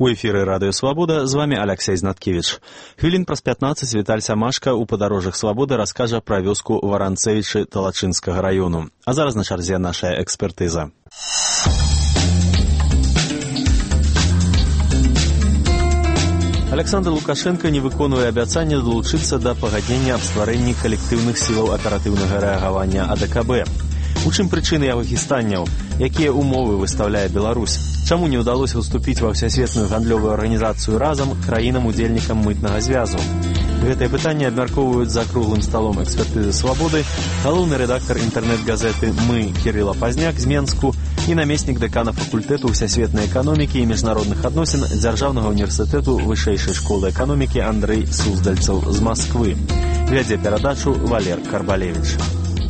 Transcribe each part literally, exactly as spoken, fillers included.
У эфіры Радыё Свабода, з вамі Аляксей Знаткевіч. Хвілін праз пятнаццаць Віталь Самашка ў падарожжах Свабоды раскажа пра вёску Варанцэвічы Талачынскага раёну. А зараз на чарзе нашая экспертыза. Александр Лукашенко не выконвае абяцанне далучыцца да пагаднення аб стварэнні калектыўных сілаў аператыўнага рэагавання А Дэ Ка Бэ. У чым прычыны яго хістанняў? Якія умовы выстаўляе Беларусь? Чаму не ўдалося ўступіць ва ўсясветную гандлёвую арганізацыю разам краінам-удзельнікам мытнага звязу? Гэтае пытанне абмяркоўваюць за круглым сталом экспертызы Свабоды галоўны рэдактар інтэрнэт-газеты «Мы» Кірыла Пазняк з Менску і намеснік дэкана факультэту ўсясветнай эканомікі і міжнародных адносін Дзяржаўнага універсітэту вышэйшай школы эканомікі Андрэй Суздальцаў з Масквы. Вядзе перадачу Валер Карбалевіч.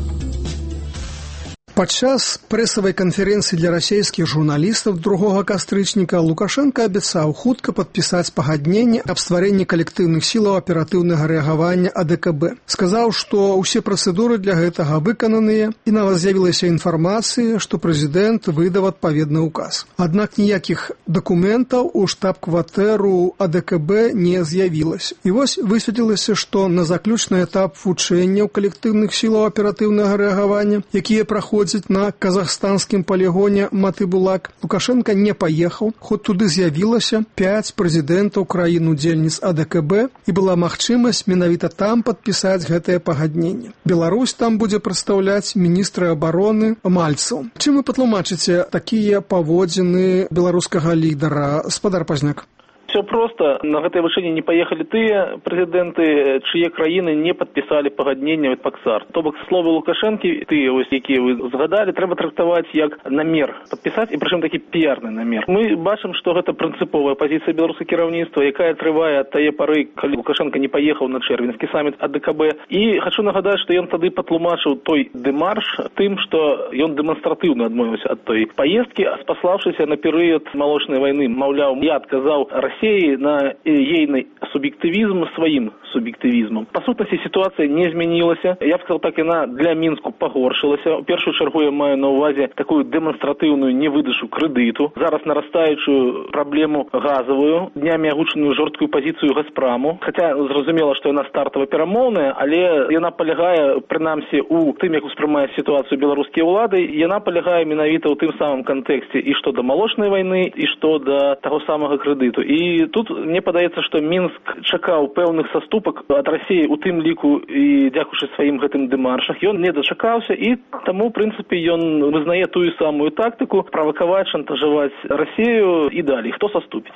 Падчас прэсавай канферэнцыі для расійскіх журналістаў другога кастрычніка Лукашенко абяцаў хутка падпісаць пагадненне аб стварэнні калектыўных сілаў аператыўнага рэагавання А Дэ Ка Бэ. Сказаў, што ўсе працэдуры для гэтага выкананыя, і нават з'явілася інфармацыя, што прэзідэнт выдаў адпаведны ўказ. Аднак ніякіх дакументаў у штаб-кватэру А Дэ Ка Бэ не з'явілася. І вось высветлілася, што на заключны этап вучэнняў калектыўных сілаў аператыўнага рэагавання, якія праходзяць на казахстанскім палігоне Матыбулак, Лукашенко не паехаў, хоць туды з'явілася пяць прэзідэнтаў краін-удзельніц А Дэ Ка Бэ, і была магчымасць менавіта там падпісаць гэтае пагадненне. Беларусь там будзе прадстаўляць міністра абароны Мальцаў. Чым вы патлумачыце такія паводзіны беларускага лідара, спадар Пазняк? Все просто. На гэтае вучэнне не паехалі тыя прэзідэнты, чые краіны не падпісалі пагадненне ПАКСАР. То бок словы Лукашэнкі, тыя вось, якія вы згадалі, трэба трактаваць як намер падпісаць, і прычым такі піярны намер. Мы бачым, што гэта прынцыповая пазіцыя беларускага кіраўніцтва, якая трывае ад тае пары, калі Лукашенко не паехаў на чэрвеньскі саміт А Дэ Ка Бэ. І хачу нагадаць, што ён тады патлумачыў той дэмарш тым, што ён дэманстратыўна адмовіўся ад той паездкі, спаслаўшыся на перыяд малочнай вайны. Маўляў, я адказаў России на ейный субъективизм своим субъективизмом. По сутности ситуация не изменилась. Я бы сказал так, она для Минску погоршилась. В первую чергу я маю на увазе такую демонстративную невыдачу кредиту. Зараз нарастающую проблему газовую, днями агученую жорсткую позицию Газпраму. Хотя зразумела, что она стартово перамоўная, але яна полягае, принамсі, у тым, як успрымае ситуацию беларускія ўлады, яна полягае менавіта ў тым самым контексте и что до молочной войны, и что до того самого кредиту. И І тут мне падаецца, што Мінск чакаў пэўных саступак ад Расіі у тым ліку і дзякуючы сваім гэтым дэмаршах. Ён не дачакаўся, і таму, ў прынцыпе, ён вызнае тую самую тактыку правакаваць, шантажаваць Расію і далей. Хто саступіць?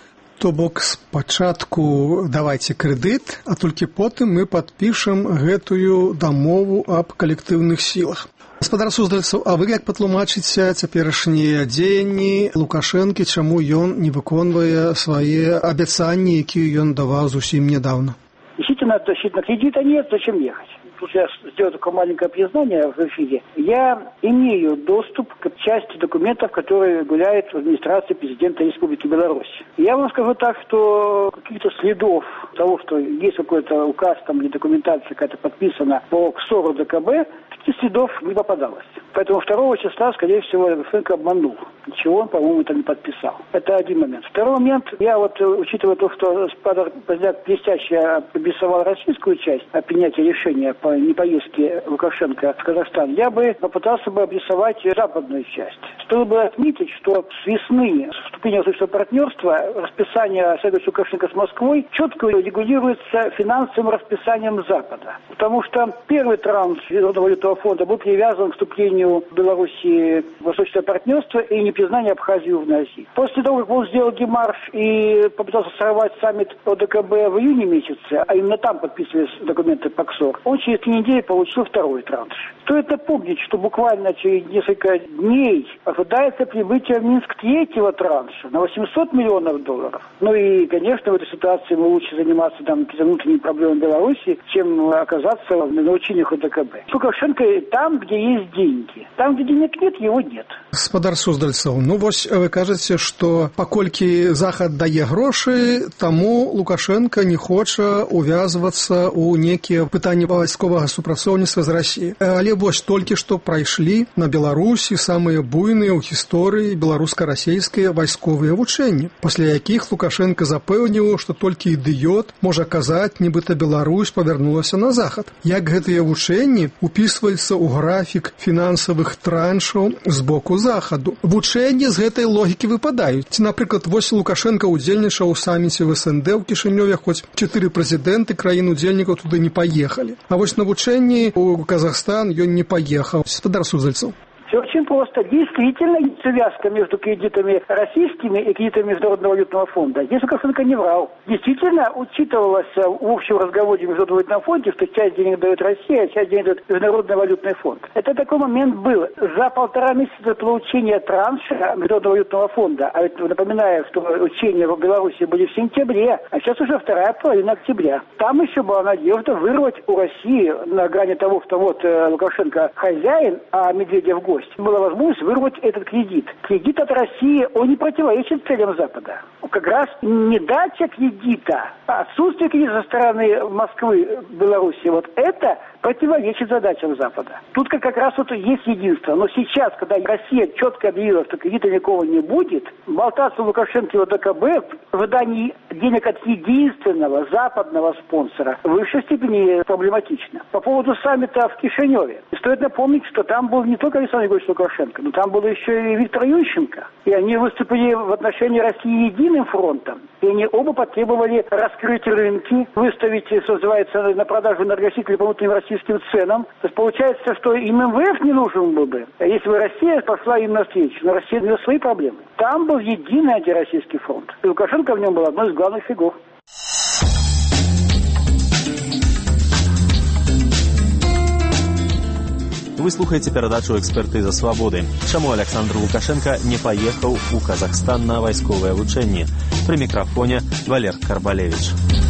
То бок спачатку давайце крэдыт, а толькі потым мы падпішам гэтую дамову аб калектыўных сілах. Гаспадар Суздальцаў, а вы як патлумачыце цяперашнія дзеянні Лукашэнкі, чаму ён не выконвае свае абяцанні, якія ён даваў зусім недавно? Действительно, действительно, кредита нет, зачем ехать? Тут я сделаю такое маленькое признание в эфире. Я имею доступ к части документов, которые гуляют в администрации президента Республики Беларусь. Я вам скажу так, что каких-то следов того, что есть какой-то указ там или документация какая-то подписана по КСОРу Дэ Ка Бэ, таких следов не попадалось. Поэтому второго числа, скорее всего, Лукашенко обманул. Ничего он, по-моему, там не подписал. Это один момент. Второй момент, я вот, учитывая то, что Спадар Пазняк блестяще обрисовал российскую часть о принятии решения по непоездке Лукашенко в Казахстан, я бы попытался бы обрисовать западную часть. Стоило бы отметить, что с весны, с вступления в общество партнерства, расписание следующего Лукашенко с Москвой четко регулируется финансовым расписанием Запада. Потому что первый транш Международного валютного фонда был привязан к вступлению Беларуси в восточное партнерство и непризнание Абхазии в НАЗИ. После того, как он сделал демарш и попытался сорвать саммит О Дэ Ка Бэ в июне месяце, а именно там подписывались документы ПАКСОР, он через три недели получил второй транш. Стоит напомнить, что буквально через несколько дней ожидается прибытие в Минск третьего транша на восемьсот миллионов долларов. Ну и, конечно, в этой ситуации мы лучше заниматься там внутренними проблемами Беларуси, чем оказаться на учениях О Дэ Ка Бэ. Лукашенко там, где есть деньги. Там, где денег нет, его нет. Гаспадар Суздальцаў, ну вось вы кажаце, што паколькі Захад дае грошы, таму Лукашенко не хоча увязвацца ў некія пытанні вайсковага супрацоўніцтва з Расіяй. Але вось толькі што прайшлі на Беларусі самыя буйныя ў гісторыі беларуска-расійскія вайсковыя вайсковыя вучэнні, пасля якіх Лукашенко запэўніў, што толькі ідыёт можа казаць, нібыта Беларусь павярнулася на захад. Як гэтыя вучэнні упісваюцца ў графік фінансавых траншаў з боку захаду. Вучэнні з гэтай логікі выпадаюць. Ці, напрыклад, вось Лукашенко удзельнічаў у саміце в эс эн дэ ў Кішынёве, хоць чатыры прэзідэнты краін-удзельнікаў туды не паехалі. А вось на вучэнні ў Казахстан ён не поехал. Спадар Суздальцов. Все очень просто. Действительно, связка между кредитами российскими и кредитами Международного валютного фонда. Здесь Лукашенко не врал. Действительно, учитывалось в общем разговоре в Международном валютном фонде, что часть денег дает Россия, а часть денег дает Международный валютный фонд. Это такой момент был. За полтора месяца получения транша Международного валютного фонда, а ведь напоминаю, что учения в Беларуси были в сентябре, а сейчас уже вторая половина октября. Там еще была надежда вырвать у России на грани того, что вот Лукашенко хозяин, а Медведев гость. Была возможность вырвать этот кредит. Кредит от России, он не противоречит целям Запада. Как раз не дача кредита, а отсутствие кредита со стороны Москвы, Беларуси, вот это противоречит задачам Запада. Тут как раз вот есть единство. Но сейчас, когда Россия четко объявила, что кредита никакого не будет, болтаться Лукашенко и ОДКБ в выдании денег от единственного западного спонсора в высшей степени проблематично. По поводу саммита в Кишиневе. Стоит напомнить, что там был не только Александр Григорьевич Лукашенко, но там был еще и Виктор Ющенко. И они выступили в отношении России единым фронтом. И они оба потребовали раскрыть рынки, выставить, что называется, на продажу энергосителей по внутренним российским ценам. То есть получается, что им эм вэ эф не нужен был бы, если бы Россия пошла им навстречу. Но Россия имела свои проблемы. Там был единый антироссийский фронт. И Лукашенко в нем был одной из главных фигур. Вы слухаеце перадачу «Экспертыза свабоды». Чаму Александр Лукашенко не паехаў у Казахстан на вайсковае вучэнне? Пры мікрафоне Валер Карбалевич.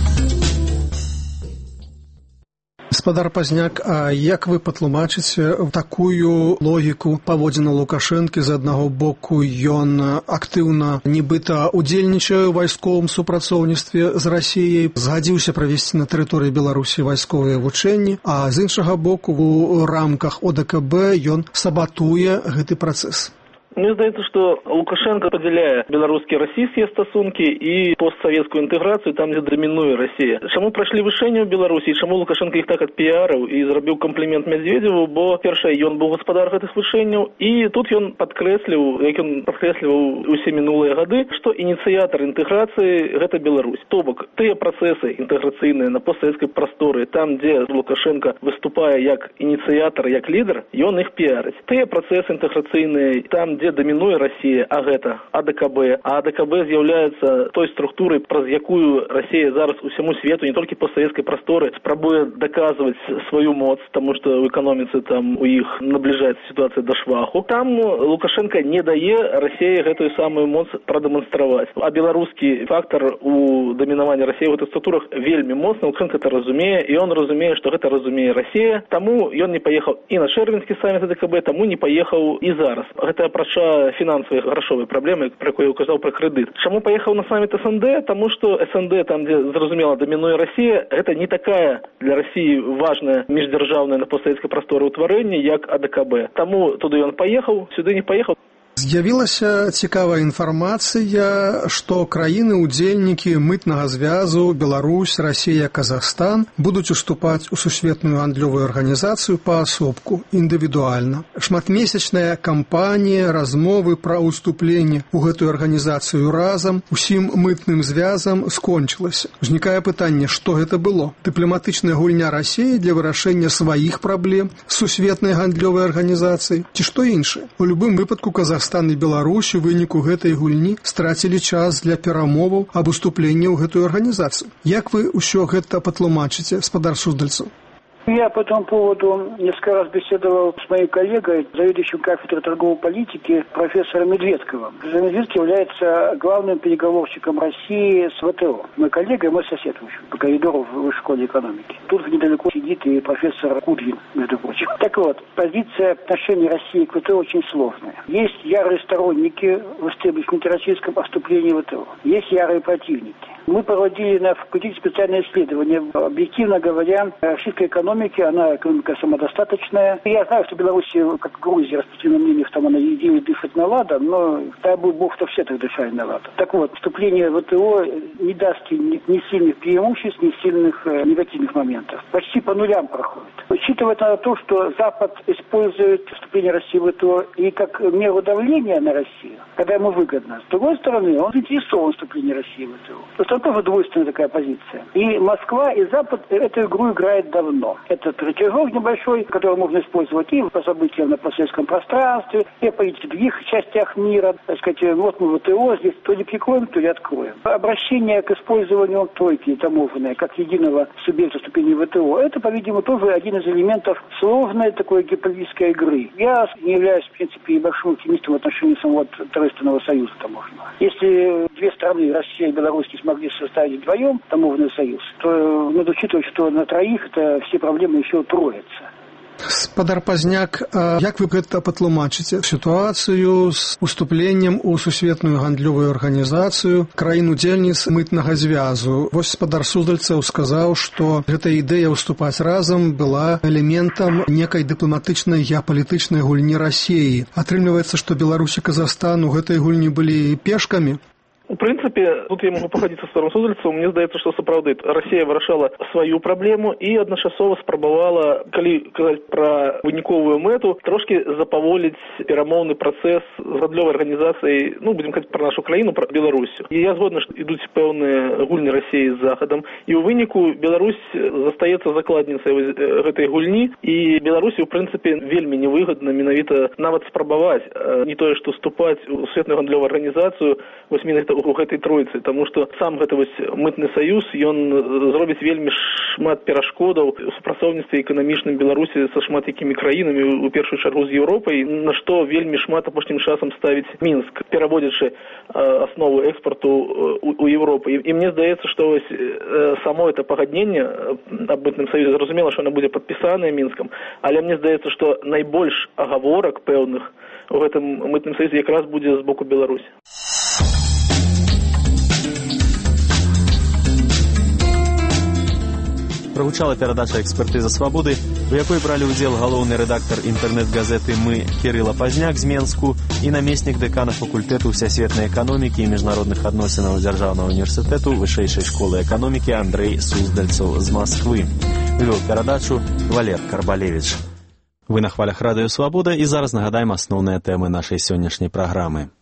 Гаспадар Пазняк, а як вы патлумачыце такую логіку паводзіна Лукашэнкі? З аднаго боку ён актыўна нібыта удзельнічае ў вайсковым супрацоўніцтве з Расіяй, згадзіўся правесці на тэрыторыі Беларусі вайсковыя вучэнні, а з іншага боку у рамках ОДКБ ён сабатуе гэты працэс. Мне здаецца, што Лукашенко падзяляе беларускія расійскія стасункі і постсавецкую інтэграцыю там, дзе дамінуе Расія. Чаму прайшлі вучэнні ў Беларусі, чаму Лукашенко іх так адпіарыў і зрабіў камплімент Медведеву, бо першае, ён быў гаспадар гэтых вучэнняў, і тут ён падкрэсліў, як ён падкрэсліваў усе мінулыя гады, што ініцыятар інтэграцыі гэта Беларусь. То бок, тыя працэсы інтэграцыйныя на постсавецкай прасторы, там, дзе Лукашенко выступае як ініцыятар, як лідар, ён іх піарыць. Тыя працэсы інтэграцыйныя, там, дзе дамінуе Расія, а гэта АДКБ. А АДКБ з'яўляецца той структурай, праз якую Расія зараз усяму свету, не толькі постсавецкай прасторы, спрабуе даказваць сваю моц, таму што ў эканоміцы там у іх набліжаецца сітуацыя да шваху. Там Лукашенко не дае Расіі гэтую самую моц прадэманстраваць. А беларускі фактар у дамінаванні Расіі ў гэтых структурах вельмі моцны. Лукашенко это разумее, і ён разумее, што гэта разумее Расія. Таму ён не паехаў і на чэрвеньскі саміт АДКБ, таму не паехаў і зараз. Гэта пра фінансавыя грашовыя праблемы, пра якую я указаў пра крэдыт. Чаму паехаў на саміт эс эн дэ? Таму што эс эн дэ, там, дзе зразумела дамінуе Расія, гэта не такая для Расіі важная міждзяржаўная на постсавецкай прасторы ўтварэнне, як АДКБ. Таму туды ён паехаў, сюды не паехаў. З'явілася цікавая інфармацыя, што краіны-удзельнікі мытнага звязу Беларусь, Расія, Казахстан будуць уступаць у сусветную гандлёвую арганізацыю паасобку, індывідуальна. Шматмесячная кампанія, размовы пра ўступленне ў гэтую арганізацыю разам усім мытным звязам скончылася. Узнікае пытанне, што гэта было? Дыпламатычная гульня Расіі для вырашэння сваіх праблем з сусветнай гандлёвай арганізацыяй ці што іншае? У любым выпадку Казахстан Казахстан і Беларусь у выніку гэтай гульні страцілі час для перамоваў аб уступленні ў гэтую арганізацыю. Як вы ўсё гэта патлумачыце, гаспадар Суздальцов? Я по этому поводу несколько раз беседовал с моей коллегой, заведующим кафедрой торговой политики, профессором Медведковым. Медведский является главным переговорщиком России с вэ тэ о. Мой коллега и мой сосед, в общем, по коридору в высшей школе экономики. Тут недалеко сидит и профессор Кудрин, между прочим. Так вот, позиция отношений России к вэ тэ о очень сложная. Есть ярые сторонники в истеблишменте российском о вступлении в вэ тэ о. Есть ярые противники. Мы проводили на факультете специальное исследование. Объективно говоря, российская экономика, она экономика самодостаточная. Я знаю, что в Беларуси, как в Грузии, распространено мнение, что она не делает дышать на ладан, но дай бы бог, что все так дышали на ладан. Так вот, вступление в ВТО не даст ни, ни сильных преимуществ, ни сильных э, негативных моментов. Почти по нулям проходит. Учитывая на то, что Запад использует вступление России в ВТО и как меру давления на Россию, когда ему выгодно. С другой стороны, он заинтересован в вступлении России в ВТО. То есть это тоже двойственная такая позиция. И Москва, и Запад эту игру играет давно. Это рычажок небольшой, который можно использовать и по событиям на постсоветском пространстве, и по других частях мира. Так сказать, вот мы в ВТО, здесь то ли прикроем, то ли откроем. Обращение к использованию тройки таможенной как единого субъекта вступления в ВТО, это, по-видимому, тоже один из элементов сложной такой геополитической игры. Я не являюсь, в принципе, большим оптимистом в отношении самого Тройственного союза таможенного. Если две страны, Россия и Беларусь, не смогли составить вдвоем таможенный союз, то надо учитывать, что на троих это все проблемы еще троятся. Спадар Пазняк, як вы гэта патлумачыце сітуацыю з уступленнем у сусветную гандлёвую арганізацыю краін-удзельніц мытнага звязу? Вось спадар Суздальцаў сказаў, што гэта ідэя ўступаць разам была элементам некай дыпламатычнай геапалітычнай гульні Расіі. Атрымліваецца, што Беларусь і Казахстан у гэтай гульні былі пешкамі? У прынцыпе, тут я могу пагадзіцца з старым Суздальцам, мне здаецца, што сапраўды Расія вырашала сваю праблему і адначасова спрабавала, калі казаць пра выніковую мэту, трошкі запаволіць перамоўны працэс з гандлёвай арганізацыяй, ну, будзем казаць пра нашу краіну, пра Беларусю. І я згодны, што ідуць пэўныя гульні Расіі з Захадам, і ў выніку Беларусь застаецца закладніцай гэтай гульні, і Беларусі, ў прынцыпе, вельмі невыгадна менавіта нават спрабаваць не тое, што вступаць у сусветную гандлёвую арганізацыю, вось менавіта у гэтай тройцы, таму што сам гэты вось мытны саюз, ён зробіць вельмі шмат перашкодаў у супрацоўніцтве эканамічным Беларусі са шмат якімі краінамі, у першую чаргу з Еўропай, на што вельмі шмат апошнім часам ставіць Мінск, пераводзячы аснову экспарту у Еўропу. І, і мне здаецца, што вось само это пагадненне аб мытным саюзе, зразумела, што яно будзе падпісанае Мінскам, але мне здаецца, што найбольш агаворак пэўных у гэтым мытным саюзе якраз будзе з боку Беларусі. Прагучала перадача «Экспертыза свабоды», у якой бралі ўдзел галоўны рэдактар інтэрнэт-газеты «Мы» Кірыла Пазняк з Менску і намеснік дэкана факультэту всесветнай эканомікі і міжнародных адносінаў Дзяржаўнага універсітэту Вышэйшай школы эканомікі Андрэй Суздальцаў з Масквы. Вёў перадачу Валер Карбалевіч. Вы на хвалях радыё «Свабода» і зараз нагадаем асноўныя тэмы нашай сённяшняй праграмы.